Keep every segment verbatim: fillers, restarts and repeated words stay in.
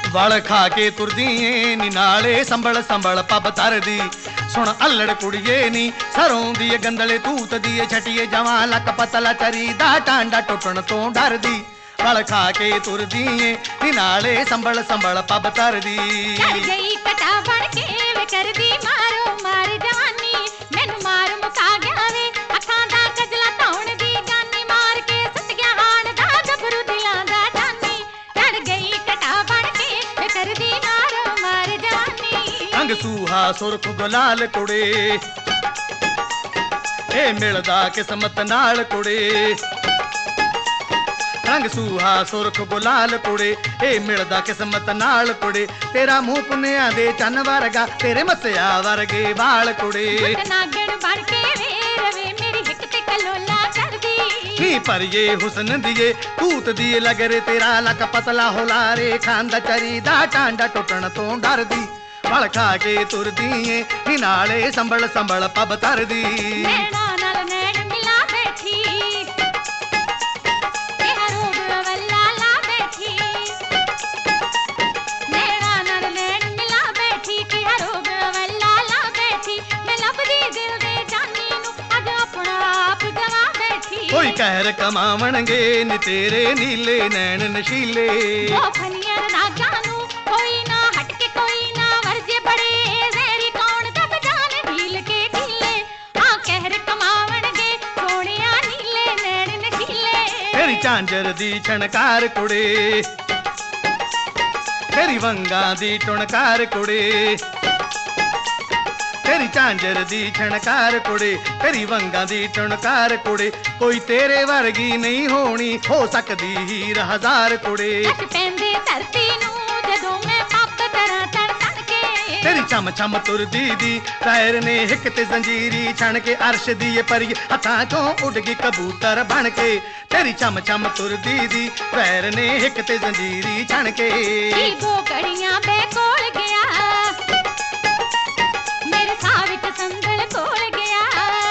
ਵਲ ਖਾ ਕੇ ਤੁਰਦੀ ਏ ਨੀ ਨਾਲੇ ਸੰਭਲ ਸੰਭਲ ਪੱਬ ਤਰਦੀ ਸੁਣ ਅਲੜ ਕੁੜੀਏ ਨੀ ਸਰੋਂ ਦੀ ਗੰਦਲੇ ਤੂਤ ਦੀ ਛਟੀਏ ਜਵਾਂ ਲੱਕ ਪਤਲਾ ਚਰੀ ਦਾ ਟਾਂਡਾ ਟੁੱਟਣ ਤੋਂ ਡਰਦੀ ਵਲ ਖਾ ਕੇ ਤੁਰਦੀ ਏ ਨੀ ਨਾਲੇ ਸੰਭਲ ਸੰਭਲ ਪੱਬ ਤਰਦੀ ਚੜ ਗਈ ਕਟਾ ਬਣ ਕੇ ਵੇ ਕਰਦੀ ਮਾਰੋ ਮਾਰ ਜਵਾਨੀ ਮੈਨੂੰ ਮਾਰ ਮੁਕਾ ਗਿਆ ਵੇ ਅੱਖਾਂ ਦਾ ਕਜਲਾ ਧੌਣ ਦੀ ਜਾਨੀ ਮਾਰ ਕੇ ਸੁੱਟ ਗਿਆ ਹਾਣ ਦਾ ਗੱਭਰੂ ਦਿਲਾਂ ਦਾ ਜਾਨੀ ਚੜ ਗਈ ਕਟਾ ਬਣ ਕੇ ਵੇ ਕਰਦੀ ਮਾਰੋ ਮਾਰ ਜਵਾਨੀ ਰੰਗ ਸੂਹਾ ਸੁਰਖ ਗੁਲਾਲ ਕੁੜੇ ਏ ਮਿਲਦਾ ਕਿਸਮਤ ਨਾਲ ਕੁੜੇ ਰੰਗ ਸੂਹਾ ਸੁਰਖ ਗੁਲਾਲ ਕੁੜੇ ਏ ਮਿਲਦਾ ਕਿਸਮਤ ਨਾਲ ਕੁੜੇ ਤੇਰਾ ਮੂੰਹ ਪੁੰਨਿਆਂ ਦੇ ਚੰਨ ਵਰਗਾ ਤੇਰੇ ਮੱਸਿਆ ਵਰਗੇ ਵਾਲ ਕੁੜੇ ਨਾਗਣ ਬਣ ਕੇ ਵੇ ਰਵੇ ਮੇਰੀ ਹਿੱਕ ਤੇ ਕਲੋਲਾ ਕਰਦੀ ਕੀ ਪਰਿਏ ਹੁਸਨ ਦੀਏ ਤੂਤ ਦੀ ਲਗਰੇ ਤੇਰਾ ਲੱਕ ਪਤਲਾ ਹੁਲਾਰੇ ਖਾਂਦਾ ਚਰੀ ਦਾ ਟਾਂਡਾ ਟੁੱਟਣ ਤੋਂ ਡਰਦੀ ਵਲ ਖਾ ਕੇ ਤੁਰਦੀ ਏ ਨੀ ਨਾਲੇ ਸੰਭਲ ਸੰਭਲ ਪੱਬ ਤਰਦੀ ਨੈਣਾ ਨਾਲ ਨੈਣ ਮਿਲਾ ਬੈਠੀ ਕਿਹਾ ਰੋਗ ਵੱਲਾ ਲਾ ਬੈਠੀ ਨੈਣਾ ਨਾਲ ਨੈਣ ਮਿਲਾ ਬੈਠੀ ਕਿਹਾ ਰੋਗ ਵੱਲਾ ਲਾ ਬੈਠੀ ਮੈਂ ਲੱਭਦੀ ਦਿਲ ਦੇ ਜਾਨੀ ਨੂੰ ਅੱਜ ਆਪਣਾ ਆਪ ਗਵਾ ਬੈਠੀ ਕੋਈ ਕਹਿਰ ਕਮਾਵਣਗੇ ਨੀ ਤੇਰੇ ਨੀਲੇ ਨੈਣ ਨਸ਼ੀਲੇ ਉਹ ਫਨੀਆਂ ਨਾਗਾਂ ਨੂੰ ਕੋਈ ਨਾ ਹਟ ਕੇ ਕੋਈ ਨਾ ਵਰਜੇ ਬੜੇ ਜ਼ਹਿਰੀ ਕੌਣ ਦਾ ਬਜਾਨ ਢੀਲ ਕੇ ਢੀਲੇ ਆ ਕਹਿਰ ਕਮਾਵਣਗੇ ਸੋਹਣਿਆ ਨੀਲੇ ਨੈਣ ਨਸ਼ੀਲੇ ਤੇਰੀ ਝਾਂਜਰ ਦੀ ਛਣਕਾਰ ਕੁੜੇ ਤੇਰੀ ਵੰਗਾਂ ਦੀ ਟੁਣਕਾਰ ਕੁੜੇ ਤੇਰੀ ਝਾਂਜਰ ਦੀ ਛਣਕਾਰ ਕੁੜੇ ਤੇਰੀ ਵੰਗਾਂ ਦੀ ਟੁਣਕਾਰ ਕੁੜੇ ਕੋਈ ਤੇਰੇ ਵਰਗੀ ਨਹੀਂ ਹੋਣੀ ਹੋ ਸਕਦੀ ਹੀਰ ਹਜ਼ਾਰ ਕੁੜੇ ਕੱਟ ਪੈਂਦੇ ਧਰਤੀ ਨੂੰ ਜਦੋਂ ਮੈਂ ਪੱਪ ਤਰਾਂ ਤਣ ਤਣ ਕੇ ਤੇਰੀ ਚਮ ਚਮ ਤੁਰਦੀ ਦੀ ਪੈਰ ਨੇ ਹਿੱਕ ਤੇ ਜ਼ੰਜੀਰੀ ਛਣ ਕੇ ਅਰਸ਼ ਦੀ ਏ ਪਰੀ ਹੱਥਾਂ ਚੋਂ ਉੱਡ ਗਈ ਕਬੂਤਰ ਬਣ ਕੇ ਤੇਰੀ ਚਮ ਚਮ ਤੁਰਦੀ ਦੀ ਪੈਰ ਨੇ ਹਿੱਕ ਤੇ ਜ਼ੰਜੀਰੀ ਛਣ ਕੇ ਕੀ ਦੋ ਕੜੀਆਂ ਬੇ ਕੋਲ ਗਿਆ ਮੇਰੇ ਸਾਹ ਵਿੱਚ ਸੰਦਲ ਕੋਲ ਗਿਆ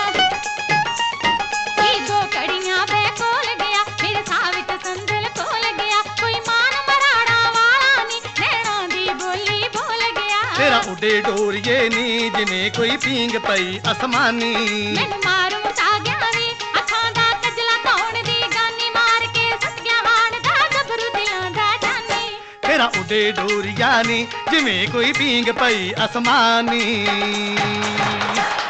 ਕੀ ਦੋ ਕੜੀਆਂ ਬੇ ਕੋਲ ਗਿਆ ਮੇਰੇ ਸਾਹ ਵਿੱਚ ਸੰਦਲ ਕੋਲ ਗਿਆ ਕੋਈ ਮਾਨ ਮਰਾੜਾ ਵਾਲਾ ਨੀ ਨੈਣਾ ਦੀ ਬੋਲੀ ਬੋਲ ਗਿਆ ਤੇਰਾ ਉੱਡੇ ਡੋਰੀਏ ਨੀ ਜਿਵੇਂ ਕੋਈ ਪੀਂਗ ਪਈ ਅਸਮਾਨੀ ਮੈਨੂੰ ਮਾਰ ਮੁਕਾ ਗਿਆ ਵੇ ਅੱਖਾਂ ਦਾ ਕਜਲਾ ਧੌਣ ਦੀ ਜਾਨੀ ਮਾਰ ਕੇ ਸੁੱਟ ਗਿਆ ਹਾਣ ਦਾ ਗੱਭਰੂ ਦਿਲਾਂ ਦਾ ਜਾਨੀ ਤੇਰਾ ਉੱਡੇ ਡੋਰੀਆ ਨੀ ਜਿਵੇਂ ਕੋਈ ਪੀਂਗ ਪਈ ਅਸਮਾਨੀ।